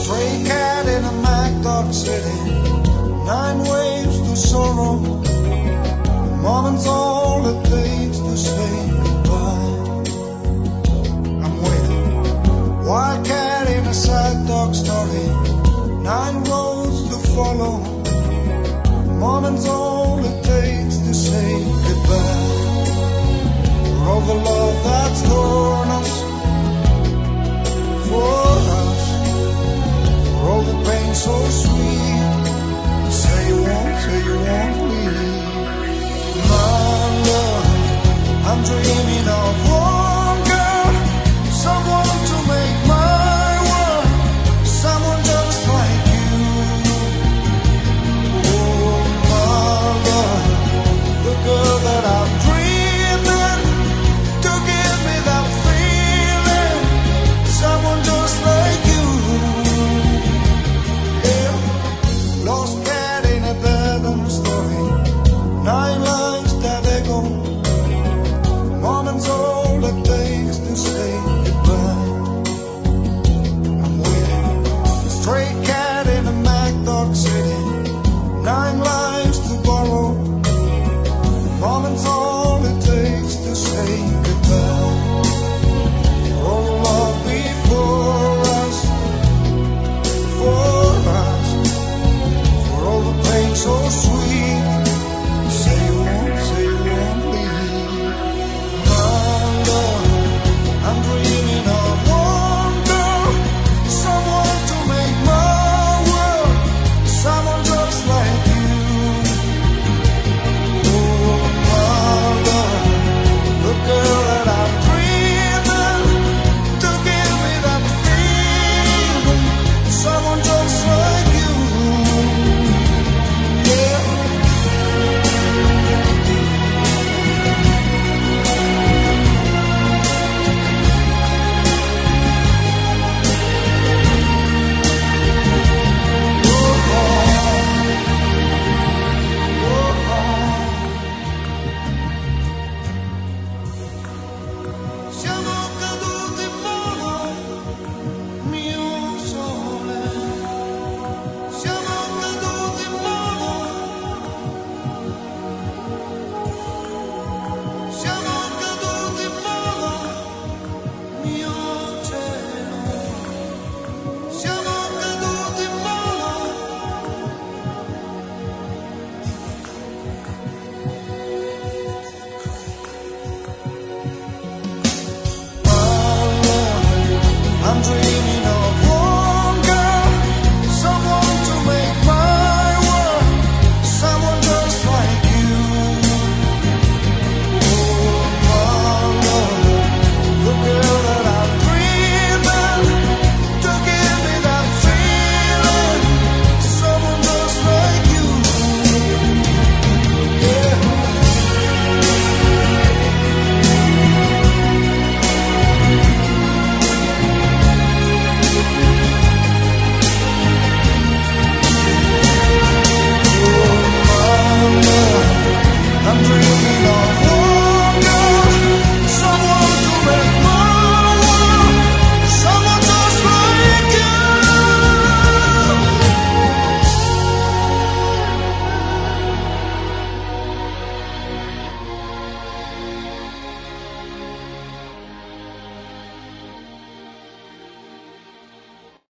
Stray cat in a Mac Dog City, 9 waves to sorrow. A moment's all it takes to say goodbye. I'm waiting. Wildcat in a sad dog story, 9 roads to follow. A moment's all it takes to say goodbye. For all the love that's torn us, for us, for all the pain so sweet.